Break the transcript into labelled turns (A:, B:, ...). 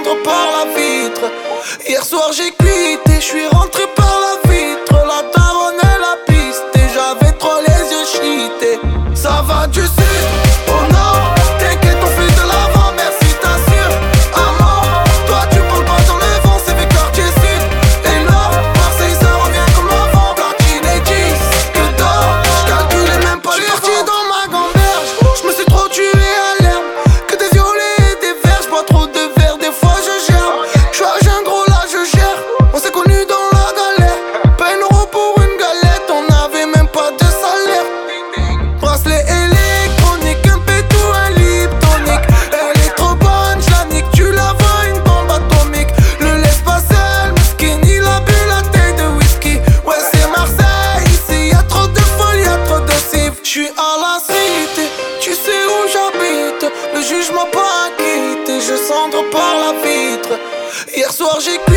A: descendre par la vitre. Hier soir j'ai quitté, je suis rentré par la vitre. La daronne elle a pisté, j'avais trop les yeux cheatés. Ça va du sud au nord, t'inquiète on fait de l'avant, merci t'assure. Amant, toi tu parles pas dans le vent, c'est vers quartier sud. Et là, Marseille ça revient comme avant. Platine et 10, que d'or, j'calculais même pas les vents. J'suis parti dans ma gamberge, j'me suis trop tué à l'herbe. Que des violets et des verres, j'bois trop de verres, des fois je gerbe. J'suis un gros là je gère, on s'est connus dans la galère. Pas un euro pour une galette, on avait même pas de salaire. Bracelet électronique, un pétou, un liptonique. Elle est trop bonne, j'la nique, tu la vois une bombe atomique. Le laisse pas seul, mesquine, il a bu la taille de whisky. Ouais c'est Marseille, ici y'a trop de folie, y'a trop de civ. J'suis à la cité, tu sais où j'habite. Le juge m'a pas acquitté, je cendre par la vitre. Hier soir j'ai